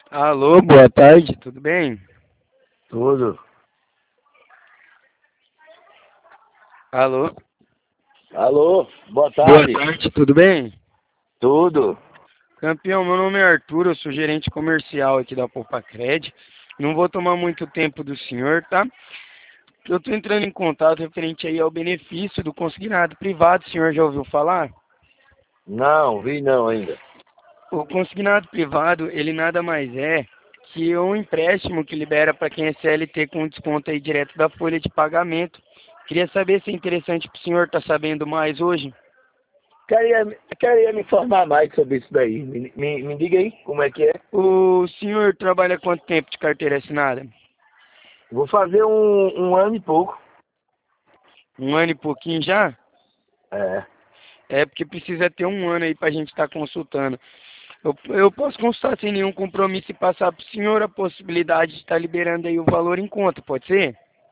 Alô, boa tarde, tudo bem? Tudo. Alô, Alô, boa boa tarde. tarde, tudo bem? Tudo. Campeão, meu nome é Arthur, eu sou gerente comercial aqui da Poupa-Cred. Não vou tomar muito tempo do senhor, tá? Eu estou entrando em contato referente aí ao benefício do consignado privado, o senhor já ouviu falar? Não, vi não ainda. O consignado privado, ele nada mais é que um empréstimo que libera para quem é CLT com desconto aí direto da folha de pagamento. Queria saber se é interessante para o senhor estar sabendo mais hoje. Queria me informar mais sobre isso daí. Me diga aí como é que é. O senhor trabalha quanto tempo de carteira assinada? Vou fazer um ano e pouco. Um ano e pouquinho já? É. É porque precisa ter um ano aí para a gente estar consultando. Eu posso consultar sem nenhum compromisso e passar para o senhor a possibilidade de estar liberando aí o valor em conta, pode ser?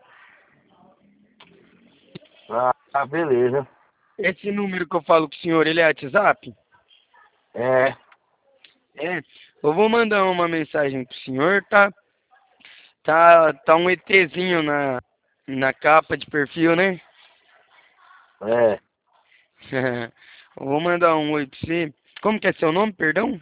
Beleza. Esse número que eu falo com o senhor, ele é WhatsApp? É. É. Eu vou mandar uma mensagem pro senhor, tá? Tá um ETzinho na capa de perfil, né? É. Eu vou mandar um oi pra você. Como que é seu nome, perdão?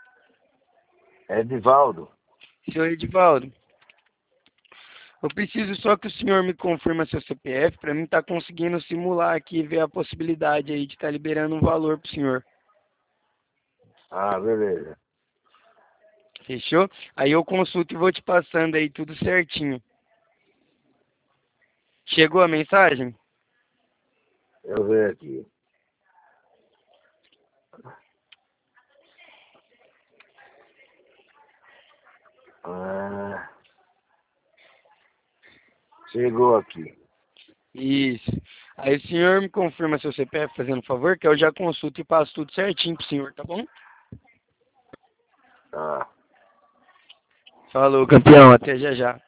É Divaldo. Seu Edivaldo. Eu preciso só que o senhor me confirma seu CPF para mim estar conseguindo simular aqui e ver a possibilidade aí de estar liberando um valor pro senhor. Beleza. Fechou? Aí eu consulto e vou te passando aí tudo certinho. Chegou a mensagem? Eu ver aqui. Ah, chegou aqui. Isso. Aí o senhor me confirma seu CPF, fazendo favor, que eu já consulto e passo tudo certinho pro senhor, tá bom? Ah. Falou, campeão. Até já já.